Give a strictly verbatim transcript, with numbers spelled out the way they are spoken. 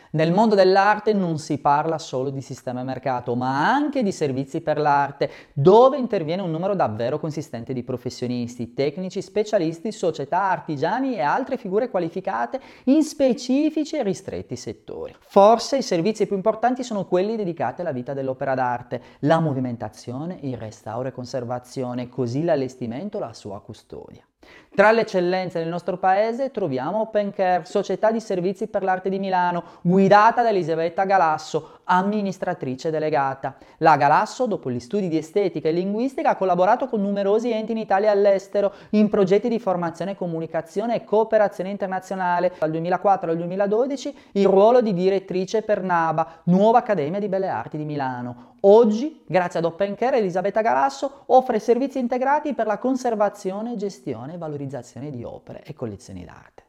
Nel mondo dell'arte non si parla solo di sistema e mercato, ma anche di servizi per l'arte, dove interviene un numero davvero consistente di professionisti, tecnici, specialisti, società, artigiani e altre figure qualificate in specifici e ristretti settori. Forse i servizi più importanti sono quelli dedicati alla vita dell'opera d'arte, la movimentazione, il restauro e conservazione, così l'allestimento e la sua custodia. Tra le eccellenze del nostro paese troviamo Open Care, società di servizi per l'arte di Milano, guidata da Elisabetta Galasso, amministratrice delegata. La Galasso, dopo gli studi di estetica e linguistica, ha collaborato con numerosi enti in Italia e all'estero in progetti di formazione, comunicazione e cooperazione internazionale. Dal duemilaquattro al duemiladodici il ruolo di direttrice per NABA, Nuova Accademia di Belle Arti di Milano. Oggi, grazie ad Open Care, Elisabetta Galasso offre servizi integrati per la conservazione, gestione e valorizzazione di opere e collezioni d'arte.